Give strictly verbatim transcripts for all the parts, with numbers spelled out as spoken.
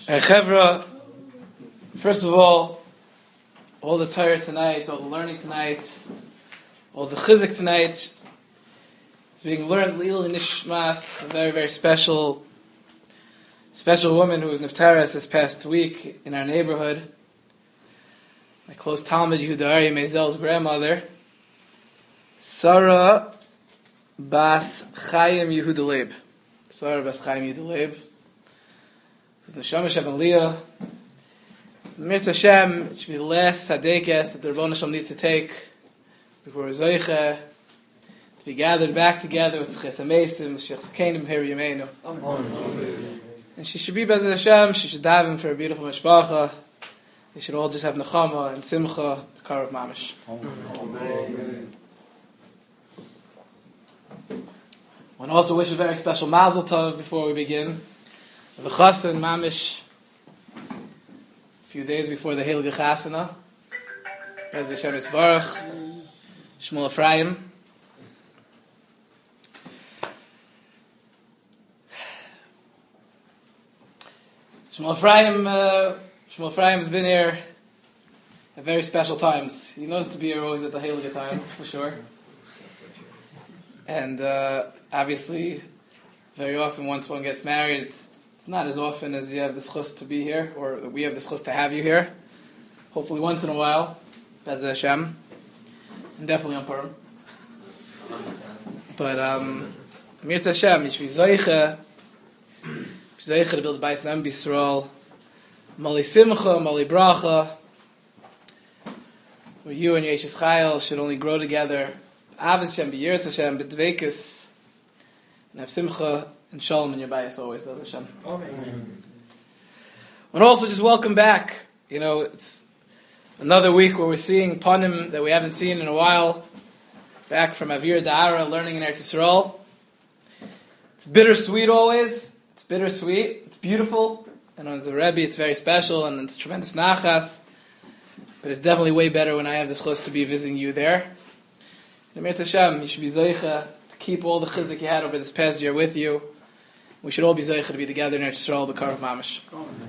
Hey, Chevra, first of all, all the Torah tonight, all the learning tonight, all the Chizik tonight, it's being learned Lil Nishmas, a very, very special, special woman who was Niftaras this past week in our neighborhood. My close Talmud Yehuda Ari Meizel's grandmother, Sarah Bath Chaim Yehuda Leib. Sarah Bath Chaim Yehuda Leib. The Neshama Shem Aliyah. Mirz Hashem, it should be the last Sadekes that the Rebbeinu Shalom needs to take before Zoicha to be gathered back together with Chesed Mesim, Sheikh Zakenim, Her Yemeinu. And she should be Bez Hashem, she should daven for a beautiful Mishpacha. They should all just have Nechama and Simcha, the Kar of Mamish. Amen. I want to also wish a very special Mazel Tov before we begin. The Chassan Mamish, a few days before the Heilige Chasana, Bez Hashem Yitzbarach, Shmuel Ephraim. Shmuel Ephraim, uh, Shmuel Ephraim's been here at very special times. He knows to be here always at the Heilige times, for sure. And uh, obviously, very often once one gets married, it's It's not as often as you have the schus to be here, or we have the schus to have you here. Hopefully once in a while, Bez Hashem, and definitely on Purim. But um, Mirz Hashem, you should be Zoicha, Zoicha to build a Bais Nam B'Yisrael, Mali Simcha, Mali Bracha, where you and Yeshus Chayil should only grow together. Avos Hashem, B'Yirz Hashem, B'Dveikus, and have Simcha and Shalom in your bias always, Bez Hashem. Amen. And also just welcome back. You know, it's another week where we're seeing Panim that we haven't seen in a while. Back from Avir Da'ara, learning in Eretz Yisrael. It's bittersweet always. It's bittersweet. It's beautiful. And as a Rebbe, it's very special and it's tremendous nachas. But it's definitely way better when I have this chus to be visiting you there. And Mirz Hashem, you should be Zoicha to keep all the chizik you had over this past year with you. We should all be Zoicha to be together in Eretz Yisrael, the Kar of Mamish.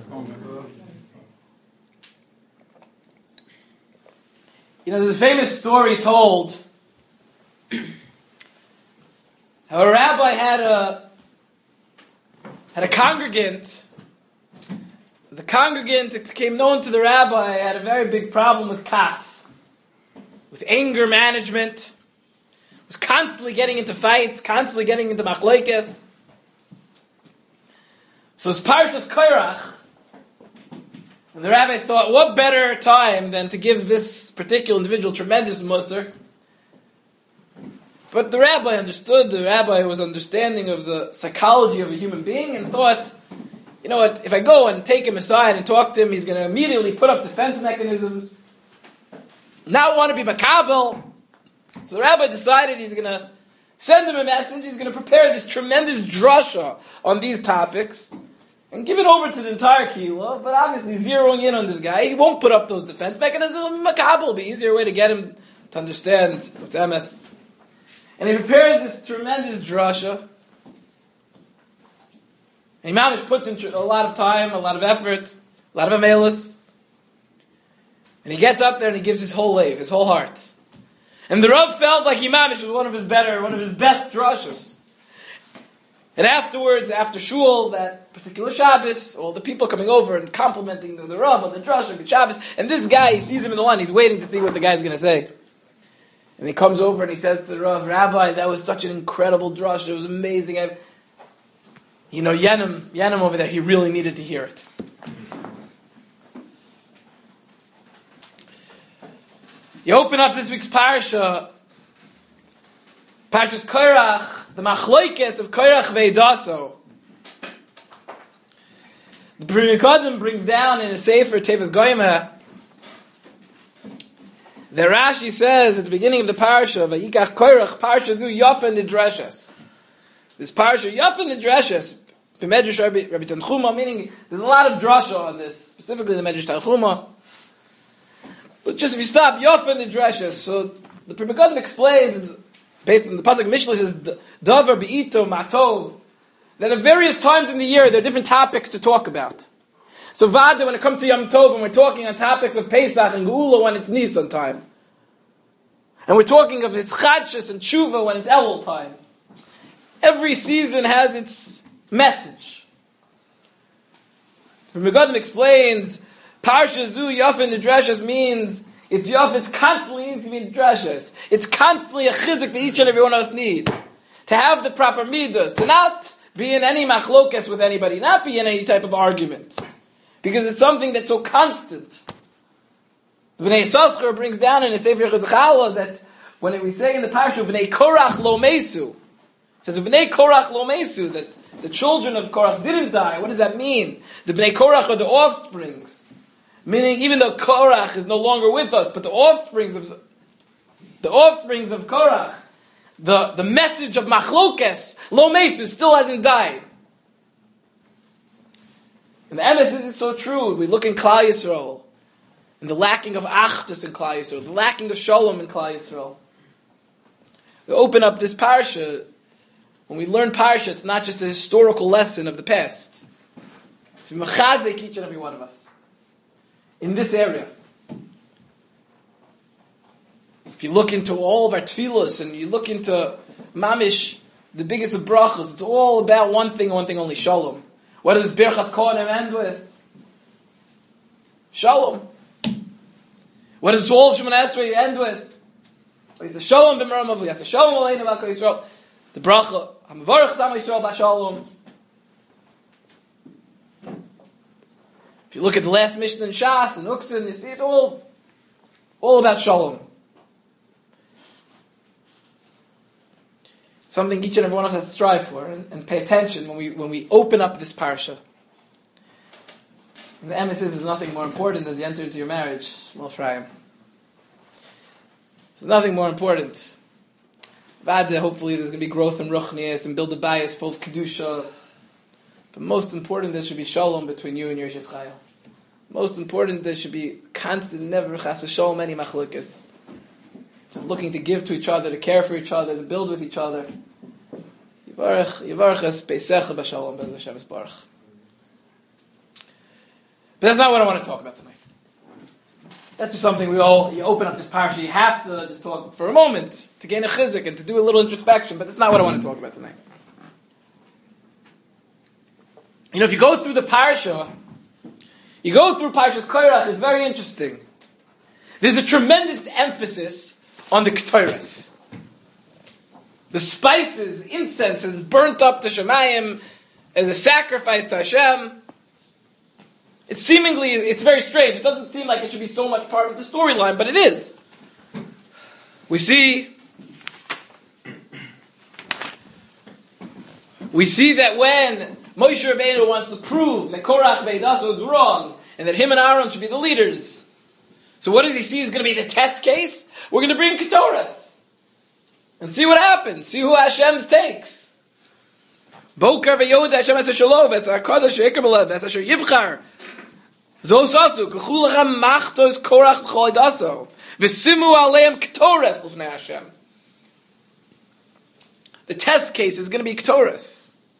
You know, there's a famous story told how a rabbi had a had a congregant. The congregant, it became known to the rabbi, had a very big problem with kas, with anger management, was constantly getting into fights, constantly getting into machlokes. So it's Parshas Korach, and the rabbi thought, what better time than to give this particular individual tremendous musar? But the rabbi understood, the rabbi was understanding of the psychology of a human being and thought, you know what, if I go and take him aside and talk to him, he's going to immediately put up defense mechanisms, not want to be makabel. So the rabbi decided he's going to send him a message, he's going to prepare this tremendous drasha on these topics, and give it over to the entire kihila, but obviously zeroing in on this guy, he won't put up those defense mechanisms. Makabel will be easier way to get him to understand what's M S. And he prepares this tremendous drasha. And Imam puts in a lot of time, a lot of effort, a lot of amelus. And he gets up there and he gives his whole life, his whole heart. And the Rav felt like Imam was one of his better, one of his best drashas. And afterwards, after shul, that particular Shabbos, all the people coming over and complimenting the, the Rav on the drasha, good Shabbos, and this guy, he sees him in the line, he's waiting to see what the guy's going to say. And he comes over and he says to the Rav, Rabbi, that was such an incredible drasha, it was amazing. I, you know, Yenim, Yenim over there, he really needed to hear it. You open up this week's parsha, Parshas Korach, the machlokes of Korach ve'Daso. The Pri Megadim brings down in a Sefer Tevas Goyma. The Rashi says at the beginning of the parsha, Vayikach Korach Parsha Zu Yafa Nidreshes. This parsha Yafa Nidreshes, B'Medrash Rabbi Tanchuma, meaning there's a lot of drasha on this, specifically the Medrash Tanchuma. But just if you stop Yafa Nidreshes, so the Pri Megadim explains, based on the pasuk Mishlei says Davar Beito Matov, that at various times in the year there are different topics to talk about. So Vada, when it comes to Yom Tov, and we're talking on topics of Pesach and Geula when it's Nisan time. And we're talking of Hischadshus and Tshuva when it's Elul time. Every season has its message. Megadim explains, Parsha Zu Yafin Nidrashas means it's Yaf, it's constantly needs to be Nidrashas. It's constantly a chizik that each and every one of us need. To have the proper midas, to not be in any machlokes with anybody, not be in any type of argument. Because it's something that's so constant. The Bnei Yissaschar brings down in the Sefer Chala that when we say in the Parsha, Bnei Korach lo mesu, it says, Bnei Korach lo mesu, that the children of Korach didn't die. What does that mean? The Bnei Korach are the offsprings. Meaning, even though Korach is no longer with us, but the offsprings of the offsprings of Korach, the, the message of Machlokes, lo mesu, still hasn't died. And the emes is so true. We look in Klal Yisrael, and the lacking of Achdus in Klal Yisrael, the lacking of Shalom in Klal Yisrael. We open up this parsha. When we learn parsha, it's not just a historical lesson of the past. It's mechazik each and every one of us in this area. If you look into all of our tefillos and you look into mamish, the biggest of brachos, it's all about one thing and one thing only: Shalom. What does Birchas Kohanim end with? Shalom. What does all of Shemoneh Esrei end with? He says, Shalom b'meram avu. He says, Shalom aleinu v'al kol Yisrael. The bracha, Hamavarach Sam Yisrael b'Shalom. If you look at the last Mishnah in Shas and Uksin, you see it all, all about Shalom. Something each and every one of us has to strive for and, and pay attention when we when we open up this parsha. And the emes is nothing more important as you enter into your marriage, Shmuel Ephraim. There's nothing more important. Vada, hopefully there's going to be growth in Ruchnias and build a bias full of Kedusha. But most important, there should be Shalom between you and your Yishchayil. Most important, there should be constant, never chas v'shalom any machlokes. Just looking to give to each other, to care for each other, to build with each other. Yivarech, Yivarech es Peisecha b'shalom, Bez Hashem Yisbarach. But that's not what I want to talk about tonight. That's just something we all, you open up this parsha, you have to just talk for a moment, to gain a chizik and to do a little introspection, but that's not what I want to talk about tonight. You know, if you go through the parsha, you go through Parshas Korach, it's very interesting. There's a tremendous emphasis on the Ketores. The spices, incense is burnt up to Shemayim as a sacrifice to Hashem. It's seemingly, it's very strange. It doesn't seem like it should be so much part of the storyline, but it is. We see, we see that when Moshe Rabbeinu wants to prove that Korach Veidaso is wrong, and that him and Aaron should be the leaders. So what does he see is going to be the test case? We're going to bring Ketores. And see what happens. See who Hashem's takes. Bokar v'yod Hashem es ha-shalov, es ha-kadosh she'ikar b'lev, es ha-sher yibchar. Zos asu, k'chulachem machtos Korach b'chol idaso, v'simu aleim Ketores l'fnei Hashem. The test case is going to be Ketores.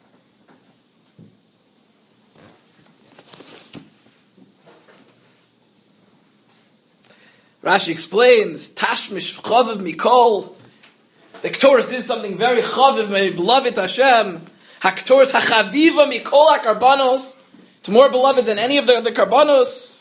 Rashi explains, Tashmish chaviv mikol. The Ketores is something very chaviv, may beloved Hashem. HaKetores hachaviva mikol ha-karbanos. It's more beloved than any of the other karbanos.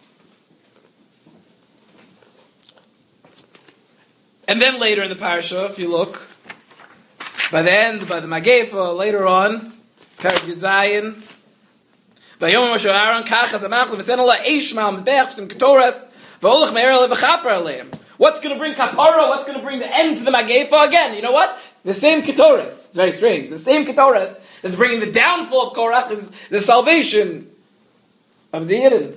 And then later in the parasha, if you look, by the end, by the Magefa, later on, Perek Yudzayin, Vayom Moshe Aaron kach hazamach v'sen ala eishmal mizbeach v'sim Ketores. What's going to bring kapara? What's going to bring the end to the Magefa again? You know what? The same Ketores. Very strange. The same Ketores that's bringing the downfall of Korach is the salvation of the Yidden.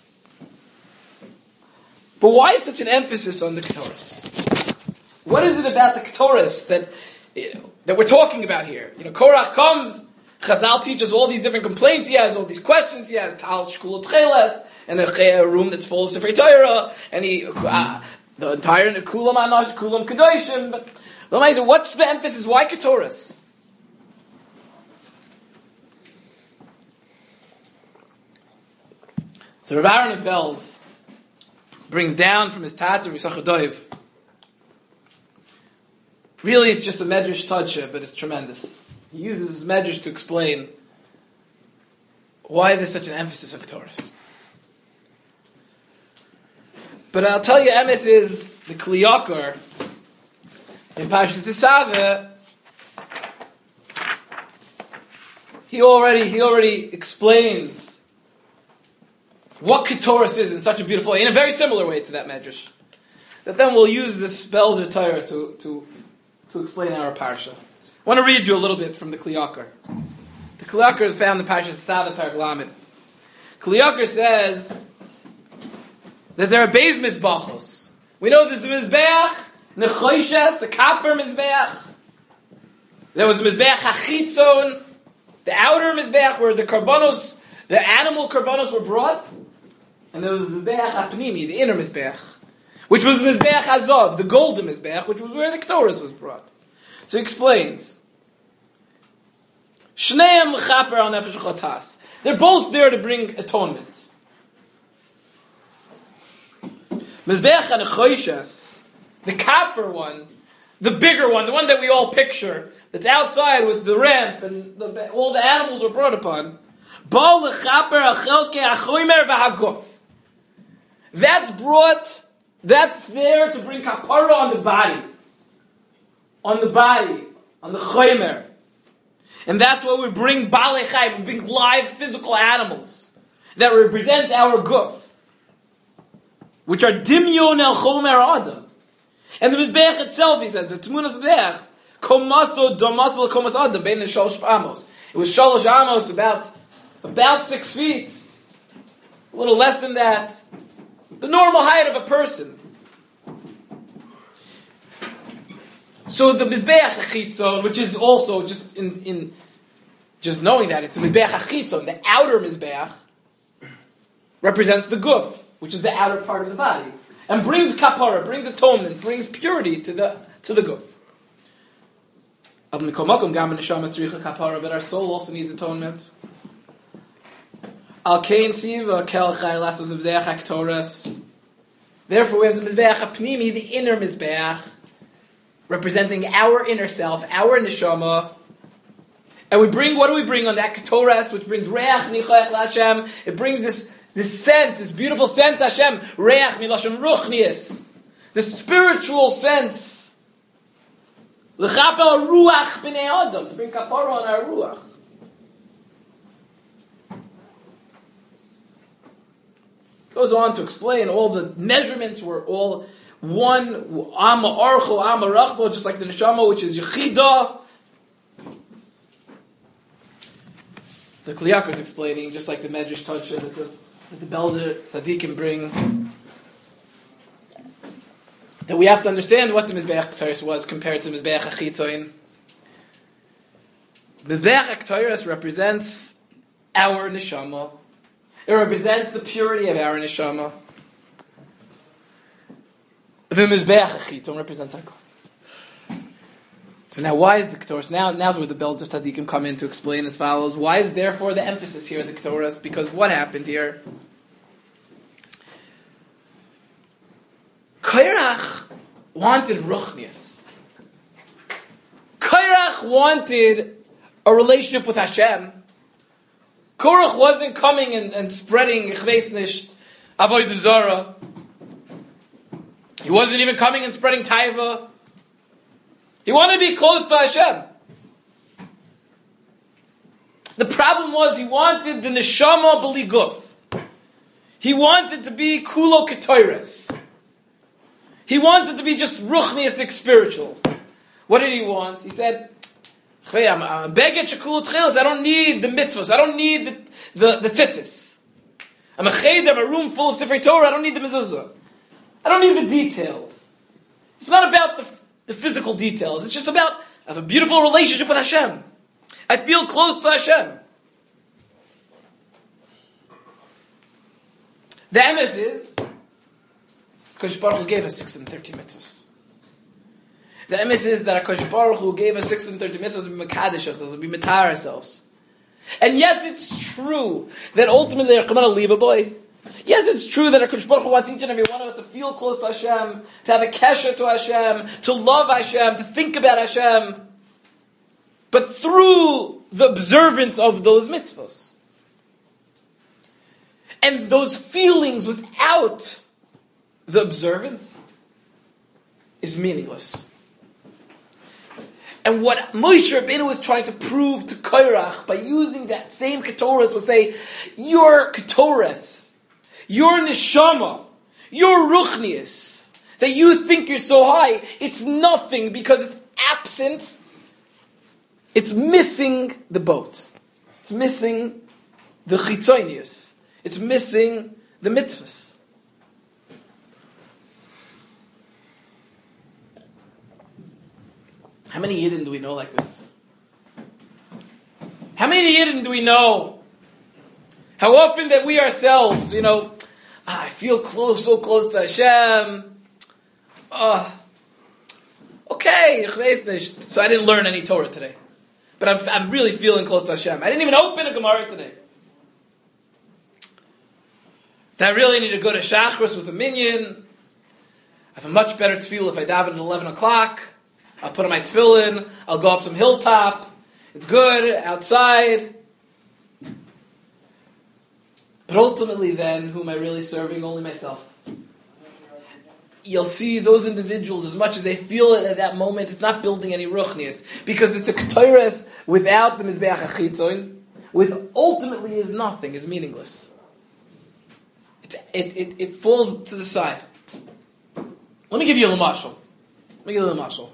But why is such an emphasis on the Ketores? What is it about the Ketores that, you know, that we're talking about here? You know, Korach comes, Chazal teaches all these different complaints he has, all these questions he has, Tal Shkul Tcheles, and a room that's full of Sefer Torah, and he, uh, the entire Kulam Anash, Kulam Kedoshim. But what's the emphasis? Why Ketores? So Rav Aaron of Belz brings down from his Tata Yisachar Doiv. Really, it's just a medrash tadsha, but it's tremendous. He uses his medrash to explain why there's such an emphasis on Ketores. But I'll tell you, emes is the Kli Yakar in Parashat Tisaveh. He already he already explains what Ketores is in such a beautiful way, in a very similar way to that medrash. That then we'll use this Belzer Torah to to to explain our parsha. I want to read you a little bit from the Kli Yakar. The Kli Yakar is found in Parashat Tisaveh, Perek Lamed. Kli Yakar says that there are Beis Mizbachos. We know there's the Mizbeach, Nechoishes, the Kapper Mizbeach. There was the Mizbeach HaChitzon, the outer Mizbeach where the Karbanos, the animal Karbanos were brought. And there was the Mizbeach HaPnimi, the inner Mizbeach, which was the Mizbeach Azov, the golden Mizbeach, which was where the Ketores was brought. So he explains. Shneim L'chaper Al Nefesh Chotas. They're both there to bring atonement. Mizbeach HaNechoishes, the Kapper one, the bigger one, the one that we all picture, that's outside with the ramp and the, all the animals were brought upon. That's brought, that's there to bring kapara on the body. On the body, on the chomer. And that's why we bring balei chai, we bring live physical animals that represent our guf, which are dimyon el chomer adam. And the Mizbeach itself, he says, the Tmunas Mizbeach, komaso domaso komas adam, bein shalosh amos. It was shalosh amos, about about six feet, a little less than that, the normal height of a person. So the Mizbeach HaChitzon, which is also just in, in just knowing that it's the Mizbeach HaChitzon, the outer Mizbeach, represents the guf, which is the outer part of the body, and brings kapara, brings atonement, brings purity to the to the guf. But our soul also needs atonement. Al kain siva kel chay lasos mizbeach haktoras. Therefore, we have the Mizbeach HaPnimi, the inner Mizbeach, representing our inner self, our neshama. And we bring, what do we bring on that Ketores, which brings Reach Nichayach LaHashem? It brings this, this scent, this beautiful scent, Hashem, Reach Milashon Ruchnius. The spiritual sense. L'chapel Ruach B'nei Adam, to bring kapara on our Ruach. Goes on to explain all the measurements were all one, Amma Archo, Amma Rachbo, just like the Neshama, which is Yechida. The Kli Yakar is explaining, just like the Medrash Tadsha, that the, that the Belzer Tzadikim bring, that we have to understand what the Mizbeach Ketores was compared to Mizbeach HaChitzon. The Mizbeach HaKetores represents our Neshama. It represents the purity of our neshama. The Mizbeach HaChitzon represents our God. So now why is the Ketores? Now now's where the Belzer Tzadikim come in to explain as follows. Why is therefore the emphasis here in the Ketores? Because what happened here? Kairach wanted Ruchnius. Kairach wanted a relationship with Hashem. Korach wasn't coming and, and spreading Ich weiß nicht, Avodah Zarah. He wasn't even coming and spreading Taiva. He wanted to be close to Hashem. The problem was he wanted the neshama b'li guf. He wanted to be kulo ketores. He wanted to be just ruchniistic spiritual. What did he want? He said, I'm a beged shekulu tchilas. I don't need the mitzvahs. I don't need the the, the tzitzis. I'm a cheder, I'm a room full of Sifrei Torah. I don't need the mezuzah. I don't need the details. It's not about the, the physical details. It's just about I have a beautiful relationship with Hashem. I feel close to Hashem. The emes is Kodesh Baruch Hu gave us six hundred thirty mitzvahs. The emes is that HaKadosh Baruch Hu gave us six hundred thirty mitzvahs to be mekadesh ourselves, to be metar ourselves. And yes, it's true that ultimately, boy, Yes, it's true that HaKadosh Baruch Hu wants each and every one of us to feel close to Hashem, to have a kesher to Hashem, to love Hashem, to think about Hashem. But through the observance of those mitzvos. And those feelings without the observance is meaningless. And what Moshe Rabbeinu was trying to prove to Korach by using that same Ketores was say, your Ketores, your Neshama, your Ruchnius, that you think you're so high, it's nothing because it's absent. It's missing the boat. It's missing the Chitzonius. It's missing the mitzvahs. How many Yidden do we know like this? How many Yidden do we know? How often that we ourselves, you know, ah, I feel close, so close to Hashem. Oh, okay, so I didn't learn any Torah today. But I'm, I'm really feeling close to Hashem. I didn't even open a Gemara today. I really need to go to Shachris with a minyan. I have a much better tefillah if I daven at eleven o'clock. I'll put on my tefillin. I'll go up some hilltop. It's good outside. But ultimately then, who am I really serving? Only myself. You'll see those individuals, as much as they feel it at that moment, it's not building any ruchnias. Because it's a ketores without the mizbeach hachitzon, with ultimately is nothing, is meaningless. It, it, it, it falls to the side. Let me give you a mashal. Let me give you a mashal.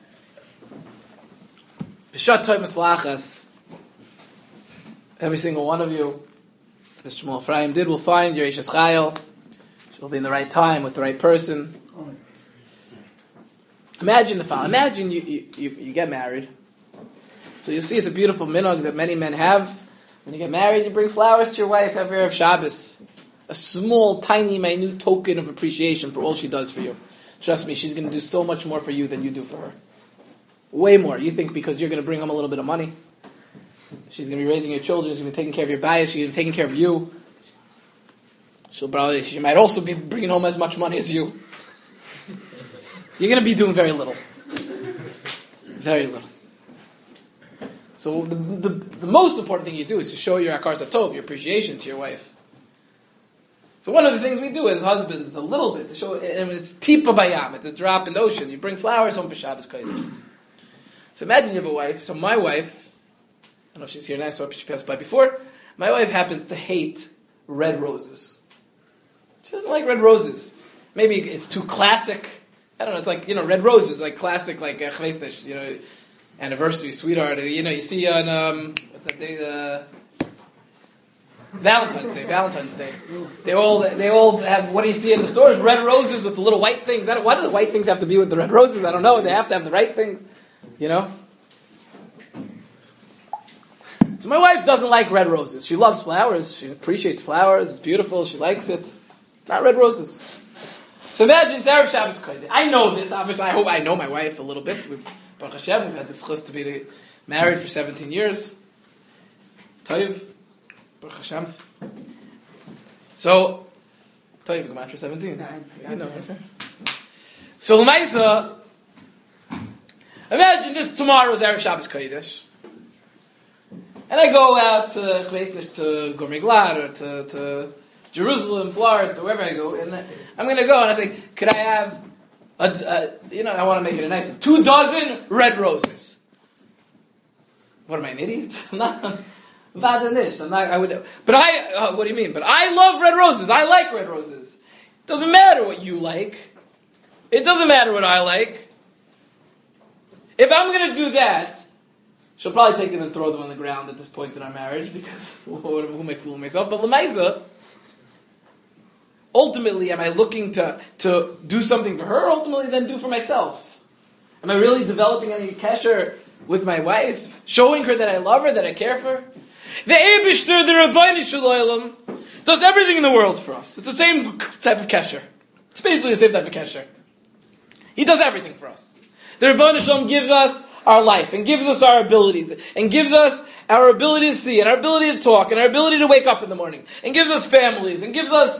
B'shat toy maslachas, every single one of you, as Shmuel Ephraim did, will find your Eishes Chayil. She'll be in the right time with the right person. Imagine the following. Imagine you, you, you, you get married. So you see it's a beautiful minhag that many men have. When you get married, you bring flowers to your wife every Erev Shabbos. A small, tiny, minute token of appreciation for all she does for you. Trust me, she's going to do so much more for you than you do for her. Way more. You think because you're going to bring home a little bit of money. She's going to be raising your children. She's going to be taking care of your bias. She's going to be taking care of you. She'll probably, she might also be bringing home as much money as you. You're going to be doing very little. Very little. So the, the, the most important thing you do is to show your akar satov, your appreciation to your wife. So one of the things we do as husbands, a little bit, to show, and it's tipa bayam, it's a drop in the ocean. You bring flowers home for Shabbos Kodesh. So imagine you have a wife. So my wife, I don't know if she's here now, so she passed by before. My wife happens to hate red roses. She doesn't like red roses. Maybe it's too classic. I don't know, it's like, you know, red roses, like classic, like uh, chvestish, you know, anniversary, sweetheart. You know, you see on, um, what's that day, uh, Valentine's Day, Valentine's Day. They all, they all have, what do you see in the stores? Red roses with the little white things. I don't, why do the white things have to be with the red roses? I don't know. They have to have the right things, you know? So my wife doesn't like red roses. She loves flowers. She appreciates flowers. It's beautiful. She likes it. Not red roses. So imagine it's Erev Shabbos Kodesh. I know this. Obviously, I hope I know my wife a little bit. We've, Baruch Hashem, we've had this chus to be married for seventeen years. Toiv, Baruch Hashem. So, Toiv, Gematria seventeen. You know, okay. So L'maisa, imagine just tomorrow's Erev Shabbos Kodesh. And I go out to Chveisnish, to Gourmet Glad, or to, to Jerusalem, Florence, or wherever I go, and I'm going to go and I say, could I have, a, a, you know, I want to make it a nice one, two dozen red roses. What am I, an idiot? I'm not, I'm not, I'm not, I would, but I, uh, what do you mean? But I love red roses. I like red roses. It doesn't matter what you like. It doesn't matter what I like. If I'm going to do that, she'll probably take them and throw them on the ground at this point in our marriage, because who am I fooling myself? But L'maisa, ultimately, am I looking to, to do something for her, ultimately then do for myself? Am I really developing any kesher with my wife? Showing her that I love her, that I care for her? The Eibishter, the Rabbeinu Shalom, does everything in the world for us. It's the same type of kesher. It's basically the same type of kesher. He does everything for us. The Rabbeinu Shalom gives us our life, and gives us our abilities, and gives us our ability to see, and our ability to talk, and our ability to wake up in the morning, and gives us families, and gives us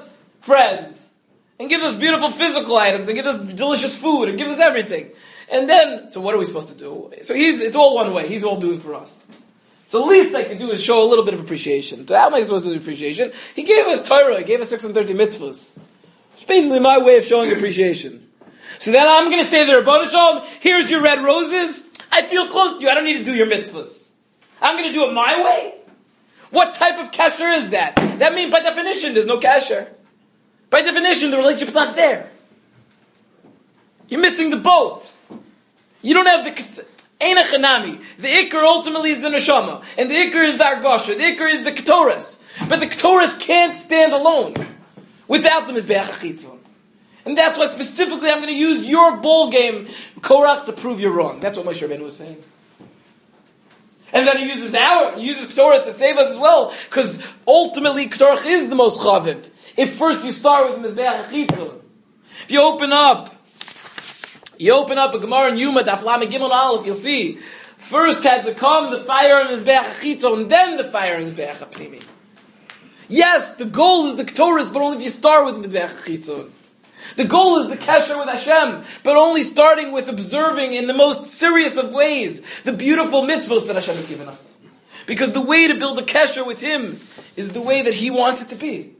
friends, and gives us beautiful physical items, and gives us delicious food, and gives us everything. And then, so what are we supposed to do? So he's, it's all one way. He's all doing for us. So the least I can do is show a little bit of appreciation. So how am I supposed to do appreciation? He gave us Torah. He gave us six hundred thirty mitzvahs. It's basically my way of showing appreciation. So then I'm going to say to the Rebbeinu Shalom, here's your red roses. I feel close to you. I don't need to do your mitzvahs. I'm going to do it my way? What type of kasher is that? That means by definition there's no kasher. By definition the relationship's not there. You're missing the boat. You don't have the... Eina Chanami. The Iker ultimately is the Neshama. And the Iker is the Argasha. The Iker is the Ketores. But the Ketores can't stand alone. Without the Mizbeach HaChitzon. And that's why specifically I'm going to use your ball game, Korach, to prove you're wrong. That's what Moshe Rabbeinu was saying. And then he uses our, he uses Ketores to save us as well. Because ultimately Ketorach is the most chaviv. If first you start with Mizbeach HaChitzon. If you open up You open up a Gemara in Yuma, Daf Lamed Gimel Aleph, you'll see, first had to come the fire in Mizbeach HaChitzon, and then the fire in Mizbeach HaPnimi. Yes, the goal is the Ketores, but only if you start with Mizbeach HaChitzon. The goal is the Kesher with Hashem, but only starting with observing in the most serious of ways the beautiful mitzvos that Hashem has given us. Because the way to build a Kesher with Him is the way that He wants it to be.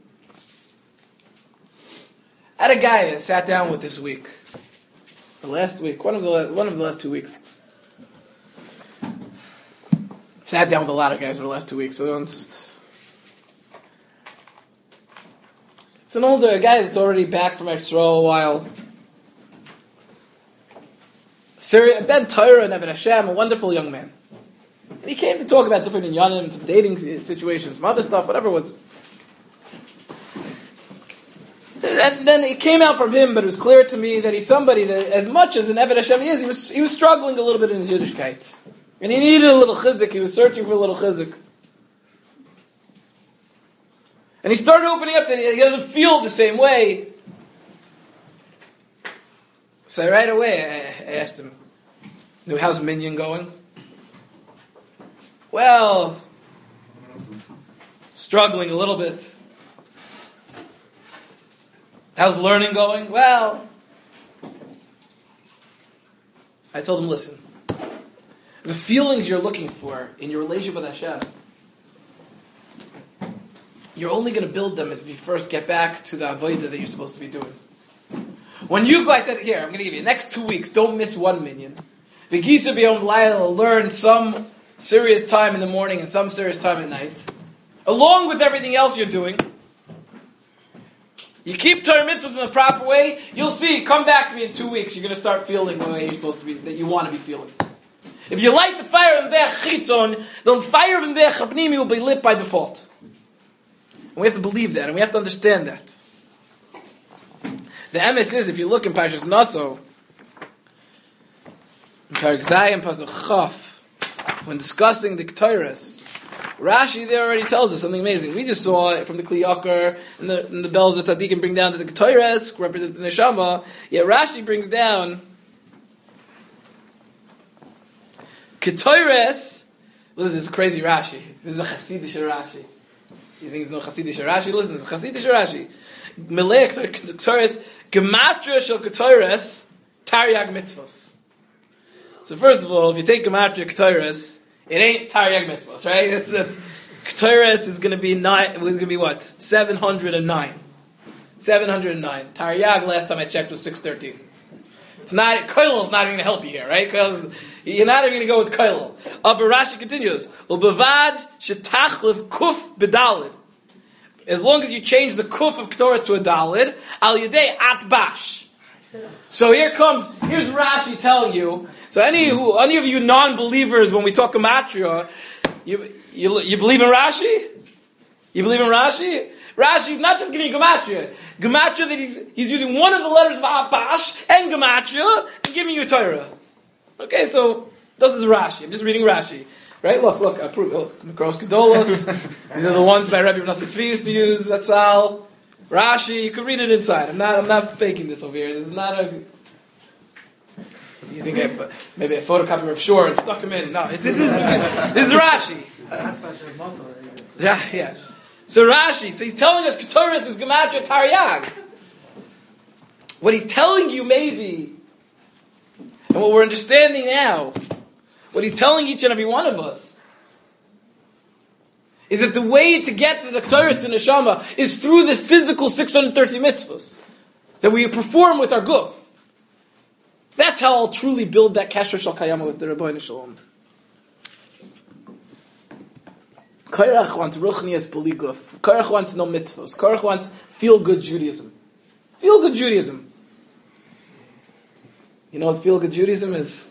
I had a guy that sat down with this week. Last week, one of the one of the last two weeks, sat down with a lot of guys for the last two weeks. So it's, it's an older guy that's already back from Israel a while. Syria, Ben Torah and Eved Hashem, a wonderful young man. And he came to talk about different inyanim, some dating situations, some other stuff, whatever it was. And then it came out from him, but it was clear to me that he's somebody that, as much as an Eved Hashem he is, he was, he was struggling a little bit in his Yiddishkeit. And he needed a little chizik. He was searching for a little chizik. And he started opening up that he doesn't feel the same way. So right away, I, I asked him, how's Minyan going? Well, struggling a little bit. How's learning going? Well, I told him, listen, the feelings you're looking for in your relationship with Hashem, you're only going to build them if you first get back to the avodah that you're supposed to be doing. When you go, I said, here, I'm going to give you the next two weeks, don't miss one minyan. The Gisa B'Yom V'Layla learn some serious time in the morning and some serious time at night, along with everything else you're doing. You keep Torah mitzvahs in the proper way, you'll see, come back to me in two weeks, you're going to start feeling the way you're supposed to be, that you want to be feeling. If you light the fire of Mizbeach Chitzon, the fire of Mizbeach HaPnimi will be lit by default. And we have to believe that, and we have to understand that. The M S is, if you look in Parshas Naso, in Parak Zayim, Pasuk Chaf, when discussing the Ketores, Rashi there already tells us something amazing. We just saw it from the Kli Yakar and the, and the bells that Tzaddikim bring down to the Ketores, represent the Neshama. Yet Rashi brings down Ketores. Listen, this is a crazy Rashi. This is a Hasidic Rashi. You think there's no Hasidic Rashi? Listen, it's a Hasidic Rashi. Melech Ketores, Gematria Shel Ketores, Taryag Mitzvos. So first of all, if you take Gematria Ketores, it ain't Taryag Mitzvos, right? It's, it's Ketores is going to be nine. It's going to be what? Seven hundred and nine. Seven hundred and nine. Taryag, last time I checked, was six thirteen. It's not. Koilel is not even going to help you here, right? Because you're not even going to go with Koilel. Uh, but Rashi continues. Ubevad shetachlev kuf bedalid. As long as you change the kuf of Ketores to a dalid, al yedei atbash. So here comes. Here's Rashi telling you. So any who, any of you non-believers, when we talk gematria, you, you you believe in Rashi? You believe in Rashi? Rashi's not just giving you gematria. Gematria that he's, he's using one of the letters of Apash and gematria and giving you Torah. Okay, so this is Rashi. I'm just reading Rashi. Right? Look, look, I prove. Look, Mikros Gedolos. These are the ones my Rebbe Nassim Tzvi used to use. That's all. Rashi, you can read it inside. I'm not I'm not faking this over here. This is not a... You think I have, maybe a photocopier of Shore and stuck him in. No, this is this is Rashi. Yeah, yeah. So Rashi, so he's telling us Ketores is Gematria Taryag. What he's telling you maybe, and what we're understanding now, what he's telling each and every one of us, is that the way to get to the Ketores to Neshama is through the physical six hundred thirty mitzvahs that we perform with our guf. That's how I'll truly build that Kasher Shal Kayama with the Rabbeinu Shalom. Korach wants Ruchnias B'li Guf. Korach wants no mitzvahs. Korach wants feel-good Judaism. Feel-good Judaism. You know what feel-good Judaism is?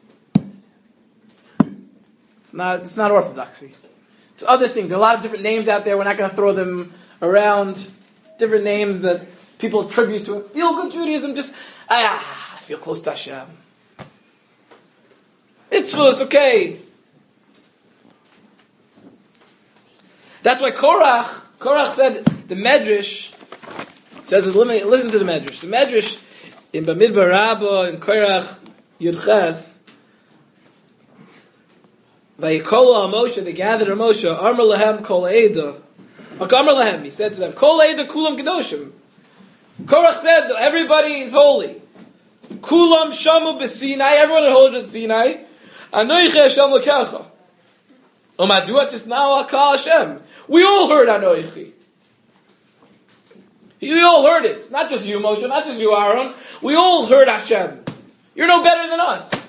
It's not, it's not orthodoxy. It's other things. There are a lot of different names out there. We're not going to throw them around. Different names that people attribute to it. Feel-good Judaism, just, ah, I feel close to Hashem. Mitzvahs, okay. That's why Korach, Korach said, the Medrash, says, listen to the Medrash. The Medrash, in Bamidbar Rabbah, in Korach, Yudches, Vayikola Moshe, they gathered a Moshe, Amar Lahem Kol Eida. Amar Lahem, he said to them, Kol Eida Kulam Kedoshim. Korach said, everybody is holy. Kulam Shamu B'Sinai, everyone is holy at Sinai. Anoiche Hashem L'kecha. Umadua Tisnau Akal Hashem. We all heard Anoichi. We all heard it. It's not just you, Moshe, not just you, Aaron. We all heard Hashem. You're no better than us.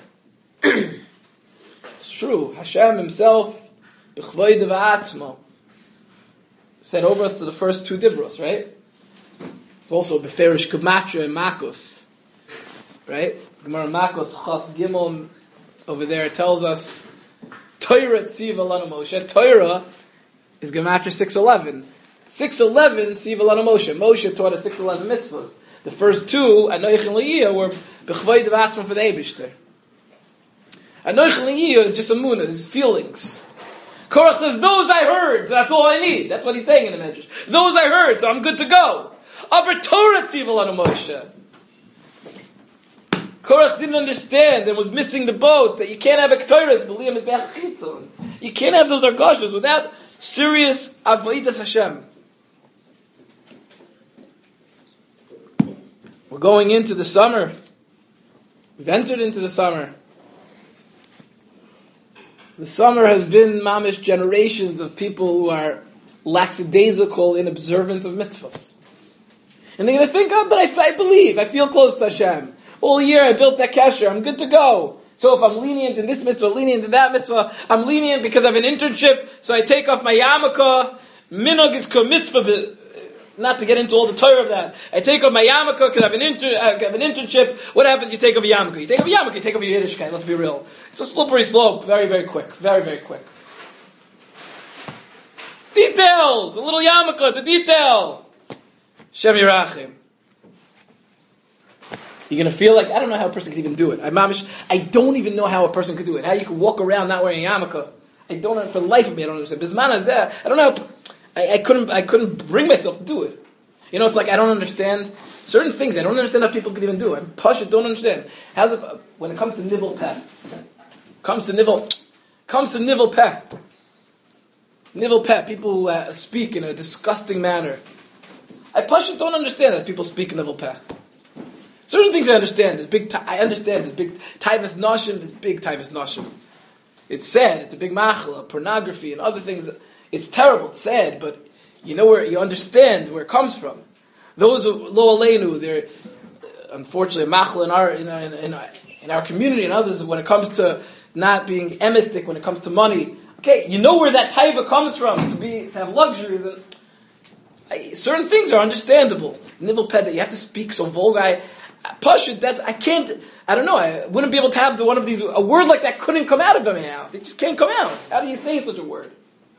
It's true. Hashem himself, B'chvoid v'atzmo, said over to the first two divros, right? It's also Beferish Gematria and Makos, right? Gemara Makos Chaf Gimel over there tells us Torah Tziva Lanu Moshe. Torah is Gematria six eleven. six eleven Tziva Lanu Moshe. Moshe taught us six eleven mitzvahs. The first two, Anoich and Leiyah, were B'chvoid v'atzmo for the Eibishter. Anoich and Leiyah is just a moon, his feelings. Korach says, those I heard, that's all I need. That's what he's saying in the Medrash. Those I heard, so I'm good to go. Aber Torah Tziva Lanu Moshe. Korach didn't understand and was missing the boat that you can't have a Ketores, b'liyam is be'ach chitzon. You can't have those argoshas without serious avodas Hashem. We're going into the summer. We've entered into the summer. The summer has been mamish generations of people who are lackadaisical in observance of mitzvahs. And they're going to think, oh, but I, I believe, I feel close to Hashem. All year I built that kasher, I'm good to go. So if I'm lenient in this mitzvah, lenient in that mitzvah, I'm lenient because I have an internship, so I take off my yarmulke. Minog is ko mitzvah, not to get into all the Torah of that. I take off my yarmulke because I have an inter, I have an internship. What happens? You take off a yarmulke. You take off a yarmulke, you take off your Yiddishkeit. Let's be real. It's a slippery slope, very, very quick, very, very quick. Details, a little yarmulke, it's a detail. Shem Yirachim. You're going to feel like, I don't know how a person can even do it. I, mamish, I don't even know how a person could do it. How you can walk around not wearing a yarmulke. I don't know, for the life of me, I don't understand. Bizman hazeh, I don't know how, I, I couldn't I couldn't bring myself to do it. You know, it's like I don't understand certain things. I don't understand how people could even do it. I'm Pasha, don't understand. How's it, when it comes to nivel peh, comes to nivel, comes to nivel peh, nivel peh, people who uh, speak in a disgusting manner. I Pasha don't understand that people speak in nivel peh. Certain things I understand. There's big. I understand. There's big taivas noshim. There's big taivas noshim. It's sad. It's a big machla, pornography, and other things. It's terrible. It's sad, but you know where you understand where it comes from. Those lo aleinu, they're unfortunately a machla in our in our, in our in our community and others when it comes to not being emistic, when it comes to money. Okay, you know where that taiva comes from to be to have luxuries and I, certain things are understandable. Nivel ped that you have to speak so vulgar. I, Pashut, that's, I can't, I don't know, I wouldn't be able to have the one of these, a word like that couldn't come out of my mouth. It just can't come out. How do you say such a word?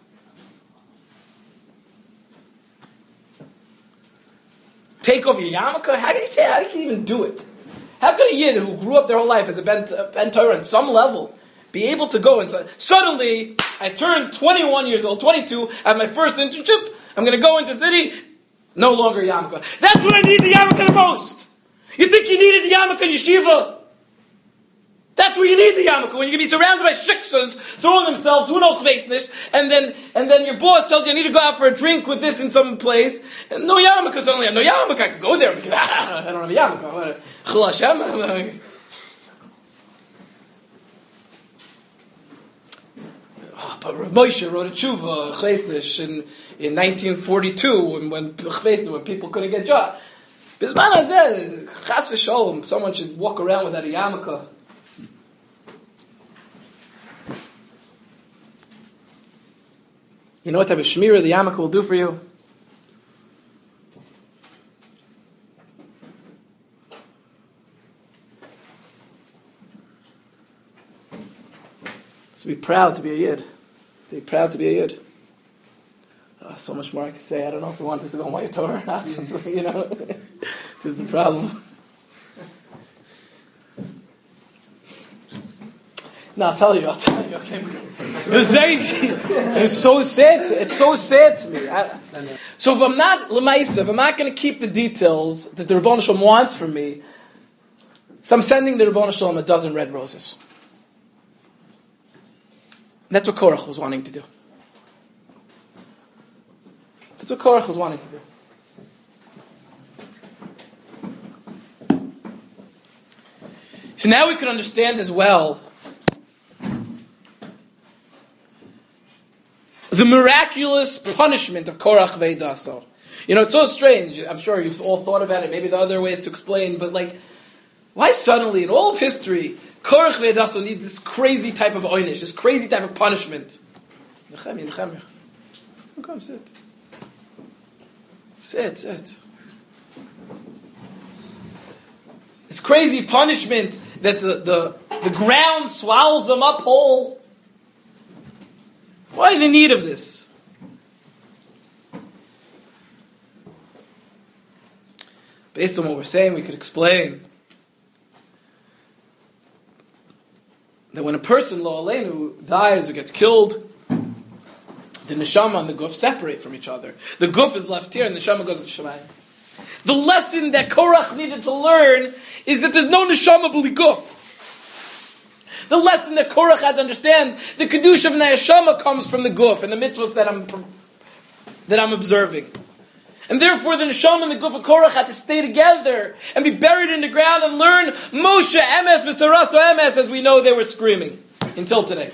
Take off your yarmulke? How can you say, how can you even do it? How can a Yid who grew up their whole life as a Ben, uh, ben Torah on some level be able to go and say, suddenly, I turned twenty-one years old, twenty-two, I have my first internship, I'm going to go into the city, no longer yarmulke. That's what I need the yarmulke the most! You think you needed the yarmulke in yeshiva? That's where you need the yarmulke, when you're going to be surrounded by shiksas throwing themselves, who knows, and then and then your boss tells you, I need to go out for a drink with this in some place, and no yarmulke, suddenly I have no yarmulke, I could go there, because ah, I don't have a yarmulke. Chil Hashem. Oh, but Rav Moshe wrote a tshuva, Chesnish, in, in nineteen forty-two, when, when, when people couldn't get jobs. Bizman hazeh, chas v'sholom, someone should walk around without a yarmulke. You know what type of shmira the yarmulke will do for you? To be proud to be a yid. To be proud to be a yid. Oh, so much more I could say. I don't know if we want this to go on my Torah or not. You know, this is the problem. No, I'll tell you. I'll tell you. Okay. It was very. It was so sad. To, it's so sad to me. I, so if I'm not l'maisa, if I'm not going to keep the details that the Rebbeinu Shalom wants from me, so I'm sending the Rebbeinu Shalom a dozen red roses. That's what Korach was wanting to do. That's what Korach was wanting to do. So now we can understand as well the miraculous punishment of Korach Veidaso. You know, it's so strange. I'm sure you've all thought about it. Maybe there are other ways to explain, but like, why suddenly in all of history Korach Veidaso needs this crazy type of oynish, this crazy type of punishment? Nechemia, Nechemia. Come, sit. Sit, sit. This crazy punishment that the, the, the ground swallows them up whole. Why the need of this? Based on what we're saying, we could explain that when a person, lo aleinu, dies or gets killed, the neshama and the guf separate from each other. The guf is left here and the neshama goes to Shemayim. The lesson that Korach needed to learn is that there's no neshama b'li guf. The lesson that Korach had to understand, the kedusha of neshama comes from the guf and the mitzvahs that I'm that I'm observing. And therefore the neshama and the guf of Korach had to stay together and be buried in the ground and learn Moshe emes v'saraso emes, as we know they were screaming until today.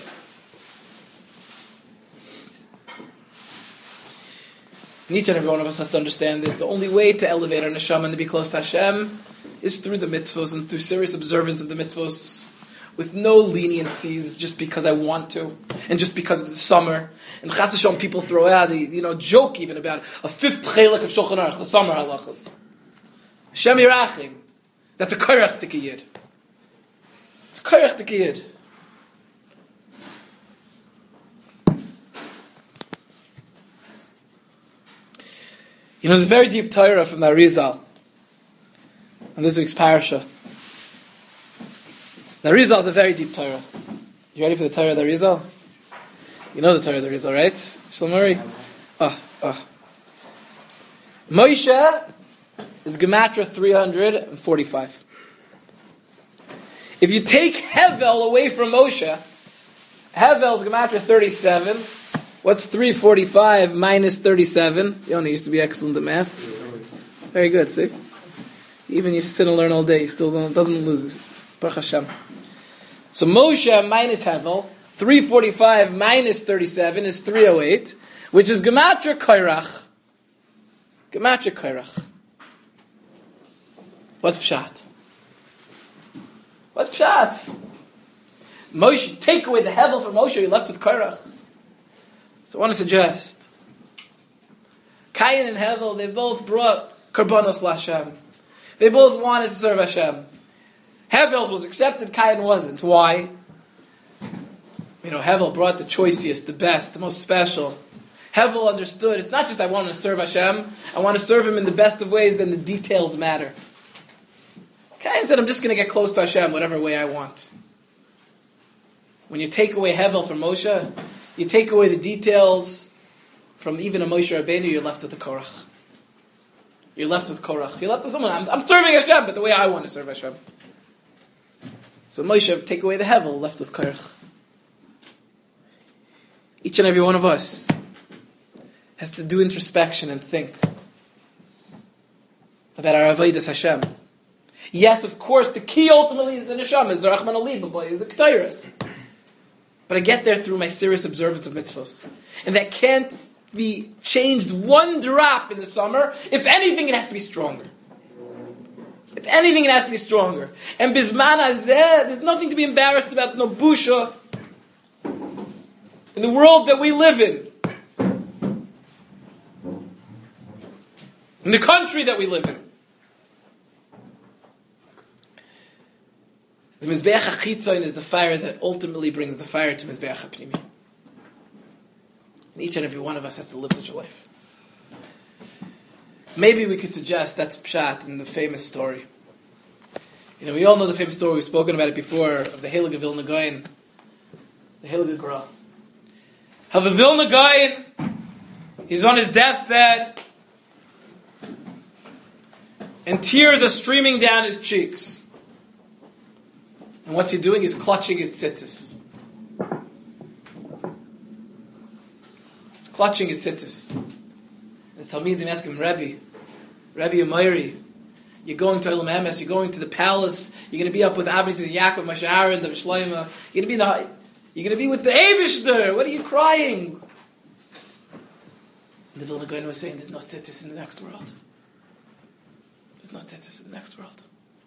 And each and every one of us has to understand this. The only way to elevate our neshama and to be close to Hashem is through the mitzvahs and through serious observance of the mitzvahs, with no leniencies just because I want to, and just because it's summer. And Chas V'Shalom people throw out, the, you know, joke even about a fifth chelik of Shulchan Aruch, the summer halachas. Hashem Yirachim. That's a korach t'kiyid. It's a korach t'kiyid. You know, there's a very deep Torah from the Arizal on this week's parasha. The Arizal is a very deep Torah. You ready for the Torah of the Arizal? You know the Torah of the Arizal, right? Shalomari? Ah, ah. Moshe is Gematra three hundred forty-five. If you take Hevel away from Moshe, Hevel is Gematra thirty-seven. What's three forty-five minus thirty-seven? Yoni used to be excellent at math. Very good, see? Even you sit and learn all day, he still don't, doesn't lose. Baruch Hashem. So Moshe minus Hevel, three forty-five minus thirty-seven is three oh eight, which is Gematra Kairach. Gematra Kairach. What's Pshat? What's Pshat? Moshe, take away the Hevel from Moshe, you're left with Kairach. So I want to suggest, Cain and Hevel, they both brought Karbanos LaHashem. They both wanted to serve Hashem. Hevel's was accepted, Cain wasn't. Why? You know, Hevel brought the choicest, the best, the most special. Hevel understood, it's not just I want to serve Hashem, I want to serve Him in the best of ways, then the details matter. Cain said, I'm just going to get close to Hashem whatever way I want. When you take away Hevel from Moshe, you take away the details from even a Moshe Rabbeinu, you're left with a Korach. You're left with Korach. You're left with someone, I'm, I'm serving Hashem, but the way I want to serve Hashem. So Moshe, take away the hevel, left with Korach. Each and every one of us has to do introspection and think about our avodas Hashem. Yes, of course, the key ultimately is the neshama, is the Rachman Alibaba, is the Ketairos. But I get there through my serious observance of mitzvahs. And that can't be changed one drop in the summer. If anything, it has to be stronger. If anything, it has to be stronger. And Bizman Hazeh, there's nothing to be embarrassed about, no busha. In the world that we live in. In the country that we live in. The Mizbeach HaChitzoin is the fire that ultimately brings the fire to Mizbeach HaPnimi. And each and every one of us has to live such a life. Maybe we could suggest that's pshat in the famous story. You know, we all know the famous story, we've spoken about it before, of the Heilige Vilna Gaon, the Heilige Gra. How the Vilna Gaon, he's on his deathbed, and tears are streaming down his cheeks. And what's he doing? He's clutching his tzitzis. He's clutching his tzitzis. And Talmidim ask him, Rebbe, Rebbe Amayri, you're going to Elam Emes, you're going to the palace, you're going to be up with Avos Yaakov, Moshe Aaron, the Shlomo, you're going to be in the, you're going to be with the Eibishter, what are you crying? And the Vilna Gaon was saying, there's no tzitzis in the next world. There's no tzitzis in the next world.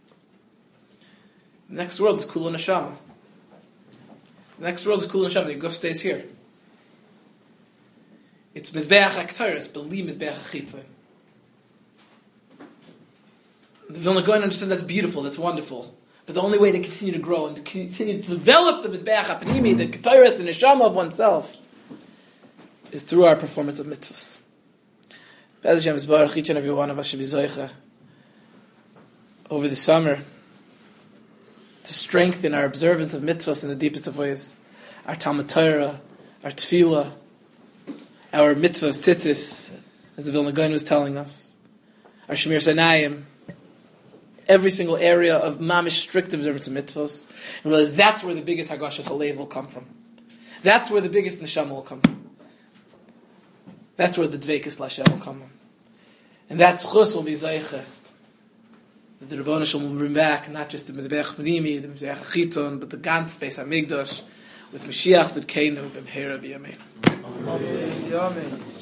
The next world is Kula Neshama. The next world is Kula Neshama. The Guf stays here. It's Mizbeach HaKetairos, Beli Mizbeach HaChitzoin. The Vilna Gaon understand that's beautiful, that's wonderful. But the only way to continue to grow and to continue to develop the Mizbeach HaPnimi, the Ketairos, the Neshama of oneself, is through our performance of mitzvahs. Be'ez Hashem Yisbarach, each and every one of us should be zoicha over the summer to strengthen our observance of mitzvahs in the deepest of ways. Our Talmud Torah, our Tefillah, our mitzvah of tzitzis, as the Vilna Gaon was telling us, our Shemir Sanayim, every single area of mamish strict observance of mitzvahs, and realize that's where the biggest Hagashas Halev will come from. That's where the biggest Neshama will come from. That's where the Dveikus Lashem will come from. And that Chus will be Zayche. The Rebbeinu Shalom will bring back not just the Mizbeach Pnimi, the Mizbeach HaChitzon, but the Gantz Beis HaMikdash with Mashiach Zidkeinu B'mheira B'yameinu. Amen.